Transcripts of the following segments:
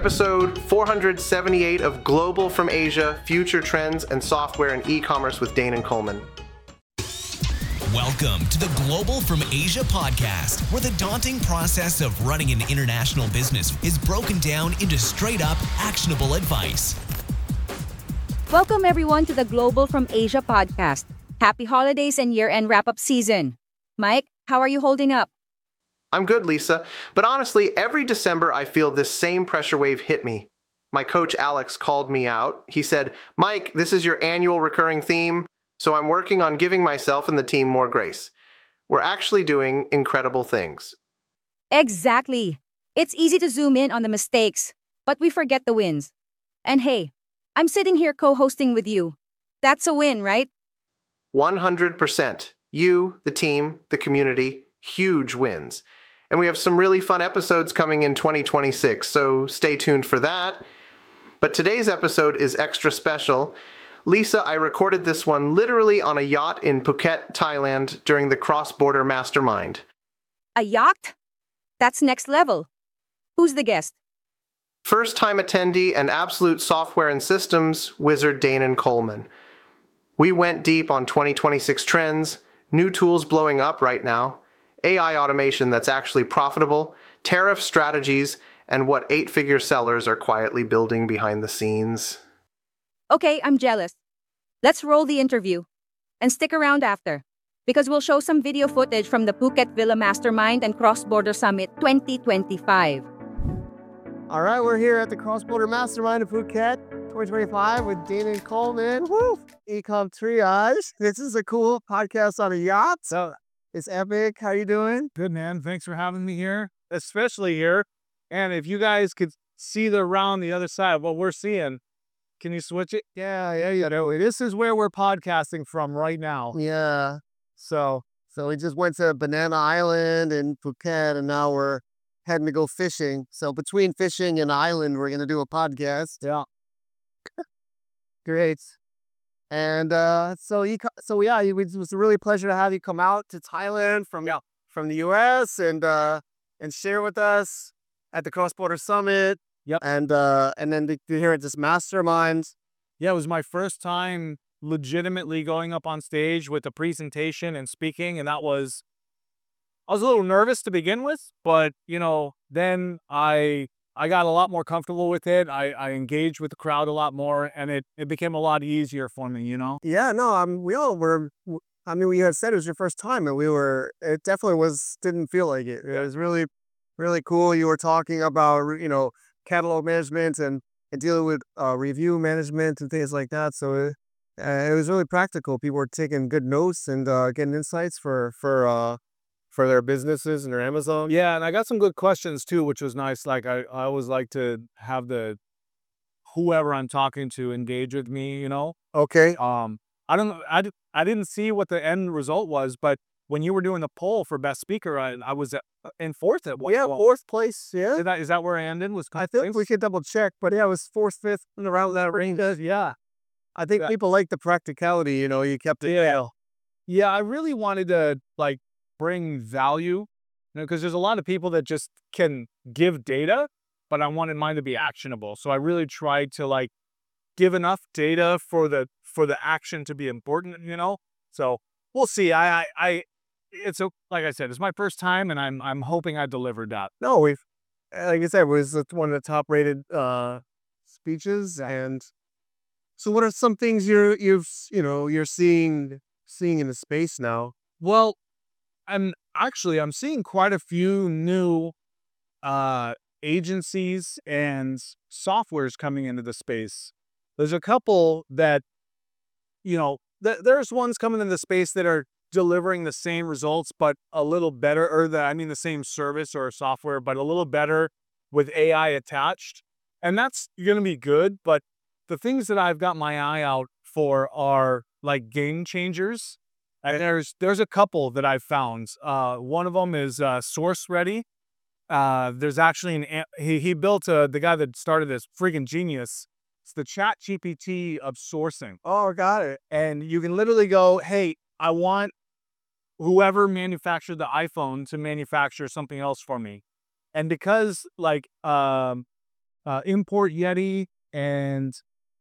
Episode 478 of Global from Asia, Future Trends and Software and E-Commerce with Dane and Coleman. Welcome to the Global from Asia podcast, where the daunting process of running an international business is broken down into straight-up, actionable advice. Welcome everyone to the Global from Asia podcast. Happy holidays and year-end wrap-up season. Mike, how are you holding up? I'm good, Lisa, but honestly, every December I feel this same pressure wave hit me. My coach Alex called me out. He said, "Mike, this is your annual recurring theme, so I'm working on giving myself and the team more grace. We're actually doing incredible things." Exactly. It's easy to zoom in on the mistakes, but we forget the wins. And hey, I'm sitting here co-hosting with you. That's a win, right? 100%. You, the team, the community, huge wins. And we have some really fun episodes coming in 2026, so stay tuned for that. But today's episode is extra special. Lisa, I recorded this one literally on a yacht in Phuket, Thailand during the Cross-Border Mastermind. A yacht? That's next level. Who's the guest? First-time attendee and absolute software and systems wizard Dane and Coleman. We went deep on 2026 trends, new tools blowing up right now, AI automation that's actually profitable, tariff strategies, and what 8-figure sellers are quietly building behind the scenes. Okay, I'm jealous. Let's roll the interview. And stick around after, because we'll show some video footage from the Phuket Villa Mastermind and Cross-Border Summit 2025. All right, we're here at the Cross-Border Mastermind of Phuket 2025 with Dane and Coleman. Woo! Ecom Triage. This is a cool podcast on a yacht. So it's epic. How you doing? Good, man. Thanks for having me here, especially here. And if you guys could see around the other side of what we're seeing, can you switch it? Yeah. This is where we're podcasting from right now. Yeah. So we just went to Banana Island in Phuket, and now we're heading to go fishing. So between fishing and island, we're going to do a podcast. yeah. Great. And it was a really pleasure to have you come out to Thailand from the US and share with us at the Cross-Border Summit. Yep. And then to hear at this mastermind. Yeah, it was my first time legitimately going up on stage with a presentation and speaking, and I was a little nervous to begin with, but then I got a lot more comfortable with it. I engaged with the crowd a lot more, and it became a lot easier for me, Yeah, no, we all were. I mean, you had said it was your first time, and it definitely didn't feel like it. It was really, really cool. You were talking about, catalog management and dealing with review management and things like that. So it was really practical. People were taking good notes and getting insights for their businesses and their Amazon. Yeah, and I got some good questions too, which was nice. Like I always like to have whoever I'm talking to engage with me, Okay. I don't know. I didn't see what the end result was, but when you were doing the poll for best speaker, I was in fourth at one. Yeah, fourth place. Yeah. Is that where I ended? I think we could double check, but yeah, it was fourth, fifth, and around that range. Yeah. I think people like the practicality. You kept it. Yeah, I really wanted to bring value, because there's a lot of people that just can give data, but I wanted mine to be actionable. So I really tried to give enough data for the action to be important, So we'll see. Like I said, it's my first time, and I'm hoping I delivered that. No, like I said, it was one of the top rated speeches. And so what are some things you're seeing in the space now? Well, I'm seeing quite a few new agencies and softwares coming into the space. There's a couple that, there's ones coming into the space that are delivering the same results, but a little better, the same service or software, but a little better with AI attached. And that's going to be good. But the things that I've got my eye out for are game changers. And there's a couple that I've found. One of them is SourceReady. There's actually he built the guy that started this freaking genius. It's the ChatGPT of sourcing. Oh, got it. And you can literally go, hey, I want whoever manufactured the iPhone to manufacture something else for me. And because Import Yeti and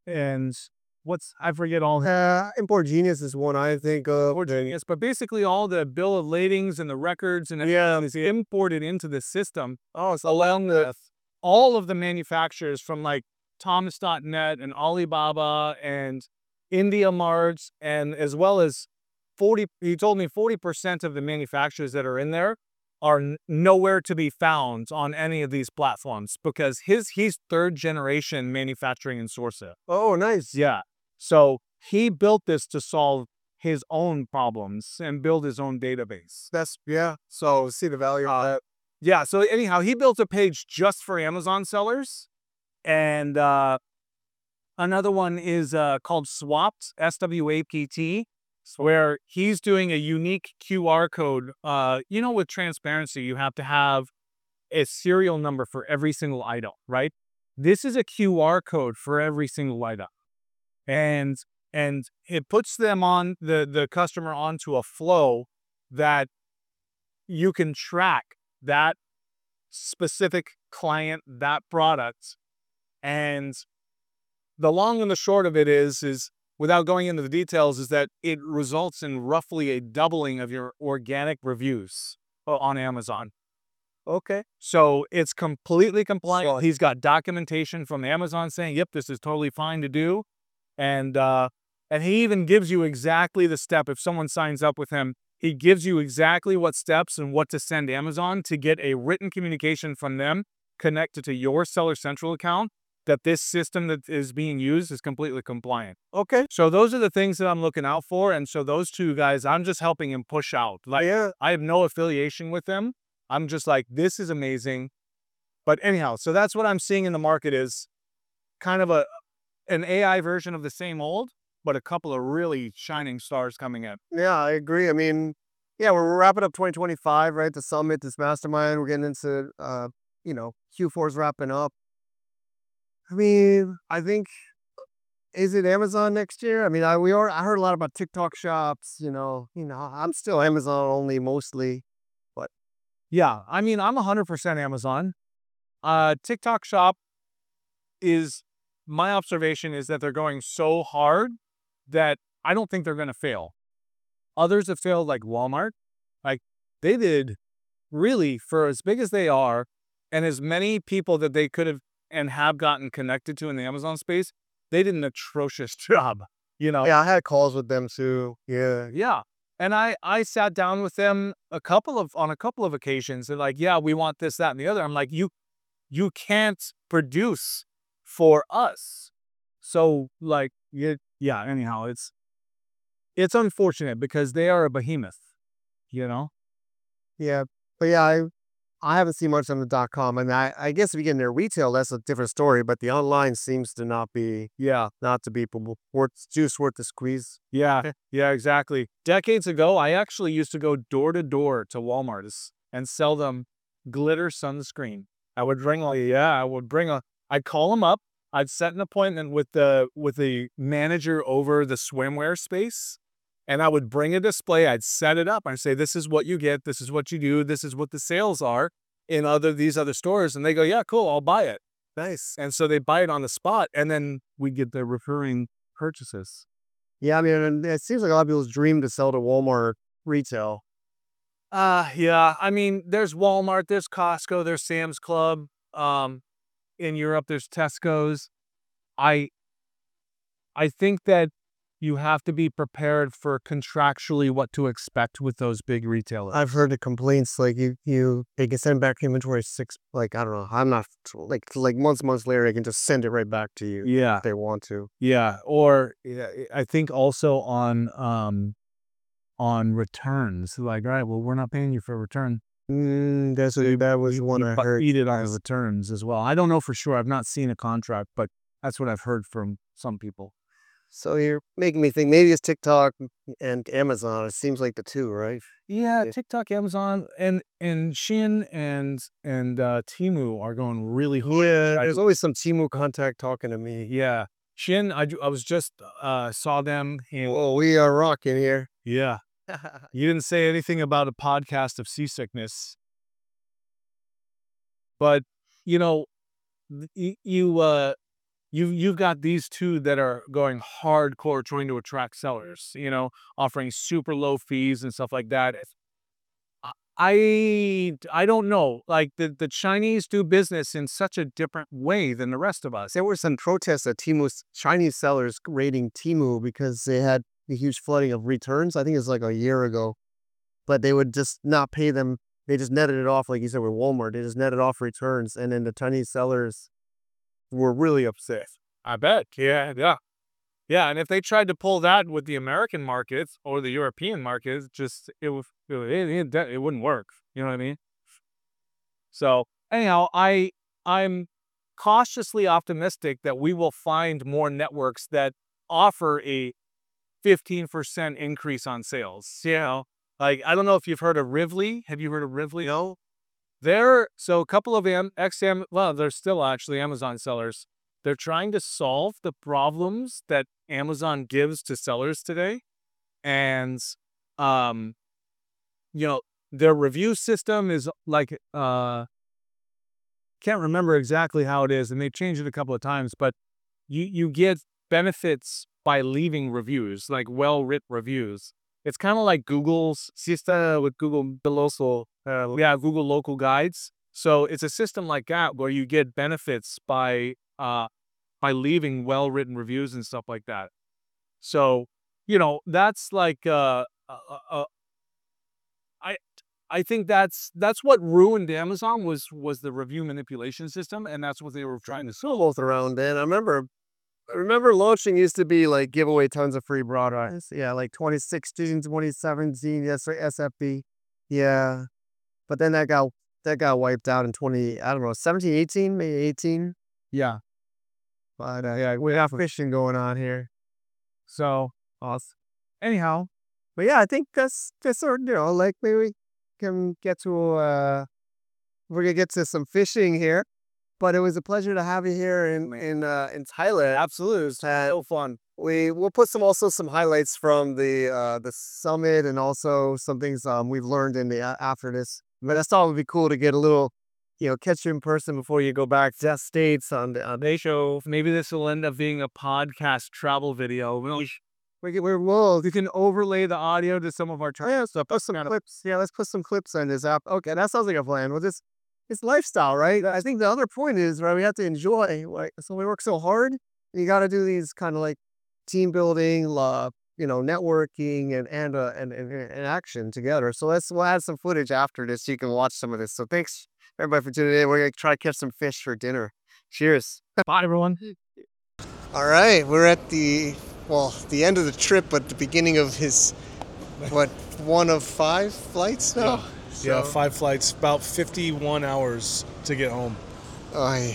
I forget all the Import Genius is one I think of. Genius, but basically all the bill of ladings and the records and Yeah. is imported into the system. Oh, it's along with all of the manufacturers from like Thomas.net and Alibaba and India Marts, and as well as he told me 40% of the manufacturers that are in there are nowhere to be found on any of these platforms because he's third generation manufacturing in sourcing. Oh, nice. Yeah. So he built this to solve his own problems and build his own database. So see the value of that. Yeah. So anyhow, he built a page just for Amazon sellers. And another one is called Swapt, SWAPT, where he's doing a unique QR code. With transparency, you have to have a serial number for every single item, right? This is a QR code for every single item. And it puts them on the customer onto a flow that you can track that specific client, that product. And the long and the short of it is without going into the details, is that it results in roughly a doubling of your organic reviews on Amazon. Okay. So it's completely compliant. He's got documentation from Amazon saying, yep, this is totally fine to do. And he even gives you exactly the step. If someone signs up with him, he gives you exactly what steps and what to send Amazon to get a written communication from them connected to your Seller Central account that this system that is being used is completely compliant. Okay. So those are the things that I'm looking out for. And so those two guys, I'm just helping him push out. Like, I have no affiliation with them. I'm just like, this is amazing. But anyhow, so that's what I'm seeing in the market is kind of an AI version of the same old, but a couple of really shining stars coming in. Yeah, I agree. I mean, we're wrapping up 2025, right? The summit, this mastermind. We're getting into, Q4's wrapping up. I mean, I think, is it Amazon next year? I mean, I heard a lot about TikTok shops. I'm still Amazon only mostly, but yeah, I mean, I'm 100% Amazon. TikTok shop is, my observation is that they're going so hard that I don't think they're going to fail. Others have failed, like Walmart. Like, they did really, for as big as they are, and as many people that they could have and have gotten connected to in the Amazon space, they did an atrocious job, Yeah, I had calls with them too. Yeah. Yeah. And I sat down with them on a couple of occasions. They're like, yeah, we want this, that, and the other. I'm like, you can't produce for us. So like, anyhow, it's unfortunate because they are a behemoth, Yeah. But yeah, I haven't seen much on the .com, and I guess if you get in their retail, that's a different story. But the online seems to not be worth the squeeze. Yeah, exactly. Decades ago, I actually used to go door to door to Walmart and sell them glitter sunscreen. I'd call them up. I'd set an appointment with the manager over the swimwear space. And I would bring a display, I'd set it up, I'd say, this is what you get, this is what you do, this is what the sales are in these other stores. And they go, yeah, cool, I'll buy it. Nice. And so they buy it on the spot, and then we get the recurring purchases. Yeah, I mean, it seems like a lot of people's dream to sell to Walmart retail. Yeah, I mean, there's Walmart, there's Costco, there's Sam's Club. In Europe, there's Tesco's. I think that you have to be prepared for contractually what to expect with those big retailers. I've heard the complaints like they can send back inventory I don't know. I'm not like months later they can just send it right back to you. Yeah, if they want to. Yeah, or I think also on returns. Like, all right, well, we're not paying you for a return. That was one I heard. Eat it on returns as well. I don't know for sure. I've not seen a contract, but that's what I've heard from some people. So you're making me think maybe it's TikTok and Amazon. It seems like the two, right? Yeah, TikTok, Amazon, and Shein and Temu are going really hard. Yeah, there's always some Temu contact talking to me. Yeah, Shein, I was just saw them. Well, we are rocking here. Yeah, you didn't say anything about a podcast of seasickness, but you've got these two that are going hardcore trying to attract sellers, offering super low fees and stuff like that. I don't know. Like the Chinese do business in such a different way than the rest of us. There were some protests at Temu's Chinese sellers raiding Temu because they had a huge flooding of returns. I think it was like a year ago, but they would just not pay them. They just netted it off, like you said, with Walmart. They just netted off returns, and then the Chinese sellers were really upset. I bet. Yeah. Yeah, and if they tried to pull that with the American markets or the European markets, it wouldn't work. You know what I mean? So anyhow, I'm cautiously optimistic that we will find more networks that offer a 15% increase on sales. Like I don't know if you've heard of Rivly. Have you heard of Rivly? No. So a couple of they're still actually Amazon sellers. They're trying to solve the problems that Amazon gives to sellers today. And, their review system is like, can't remember exactly how it is. And they've changed it a couple of times, but you get benefits by leaving reviews, like well-written reviews. It's kind of like Google's system with Google Google Local Guides. So it's a system like that where you get benefits by leaving well-written reviews and stuff like that. So, that's like, I think that's what ruined Amazon was the review manipulation system, and that's what they were trying to solve. Both around then. I remember launching used to be like give away tons of free broadcasts. Yeah, like 2016, 2017, yes, or SFB. Yeah. But then that got wiped out in 17, 18, maybe 18. Yeah. But yeah, we have fishing going on here. So Awesome. anyhow, But yeah, I think that's sort of, like maybe we can get to we're gonna get to some fishing here. But it was a pleasure to have you here in Thailand. absolutely, it's so fun. We'll put some highlights from the summit and also some things we've learned in the after this. But I thought it would be cool to get a little, catch you in person before you go back to the States on the show. Maybe this will end up being a podcast travel video. You can overlay the audio to some of our stuff. Put some clips. Yeah, let's put some clips on this app. Okay, that sounds like a plan. Well, it's lifestyle, right? I think the other point is, right, we have to enjoy. Right? So we work so hard. You got to do these kind of like team building, networking and action together. So we'll add some footage after this so you can watch some of this. So thanks everybody for tuning in. We're going to try to catch some fish for dinner. Cheers. Bye, everyone. All right. We're at the end of the trip, but the beginning of his, one of 5 flights now? Yeah, 5 flights, about 51 hours to get home. I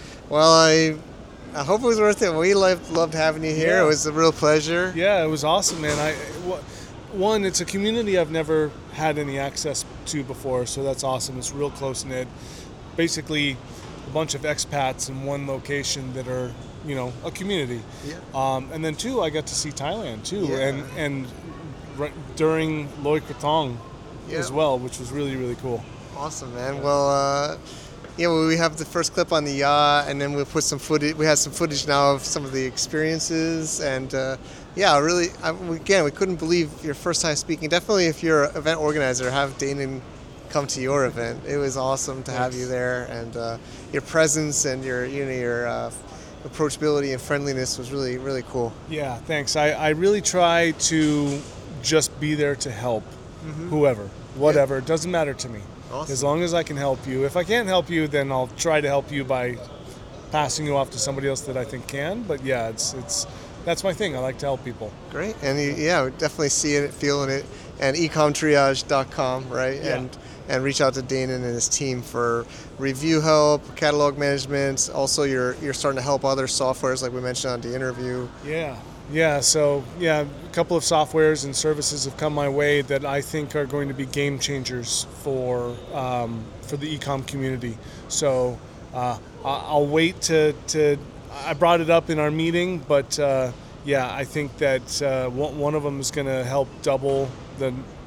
hope it was worth it. We loved having you here. Yeah. It was a real pleasure. Yeah, it was awesome, man. One, it's a community I've never had any access to before, so that's awesome. It's real close-knit. Basically, a bunch of expats in one location that are, a community. Yeah. And then 2, I got to see Thailand, too, Yeah. and during Loi Krathong as well, which was really, really cool. Awesome, man. Well, we have the first clip on the yacht, and then we'll put some footage. We have some footage now of some of the experiences, and we couldn't believe your first time speaking. Definitely, if you're an event organizer, have Danon come to your event. It was awesome to have you there, and your presence and your approachability and friendliness was really, really cool. Yeah, thanks. I really try to just be there to help whoever, whatever. It doesn't matter to me. Awesome. As long as I can help you. If I can't help you, then I'll try to help you by passing you off to somebody else that I think can. But yeah, that's my thing. I like to help people. Great. And definitely seeing it, feeling it. And ecomtriage.com, right? Yeah. And reach out to Danon and his team for review help, catalog management. Also, you're starting to help other softwares like we mentioned on the interview. Yeah. So a couple of softwares and services have come my way that I think are going to be game changers for the e-com community. So I'll wait to. I brought it up in our meeting, but I think that one of them is going to help double the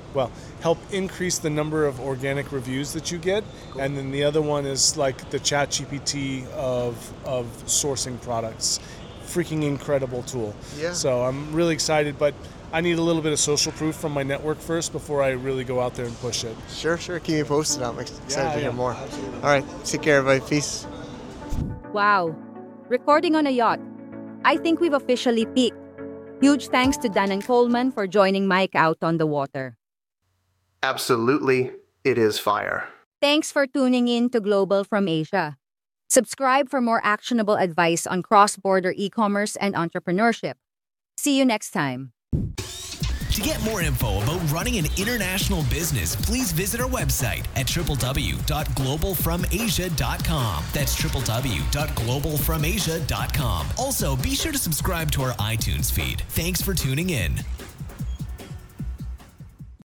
help increase the number of organic reviews that you get. Cool. And then the other one is like the ChatGPT of sourcing products. Freaking incredible tool. Yeah. So I'm really excited, but I need a little bit of social proof from my network first before I really go out there and push it. Sure. Keep me posted. I'm excited to hear more. Absolutely. All right. Take care, everybody. Peace. Wow. Recording on a yacht. I think we've officially peaked. Huge thanks to Dan and Coleman for joining Mike out on the water. Absolutely. It is fire. Thanks for tuning in to Global from Asia. Subscribe for more actionable advice on cross-border e-commerce and entrepreneurship. See you next time. To get more info about running an international business, please visit our website at www.globalfromasia.com. That's www.globalfromasia.com. Also, be sure to subscribe to our iTunes feed. Thanks for tuning in.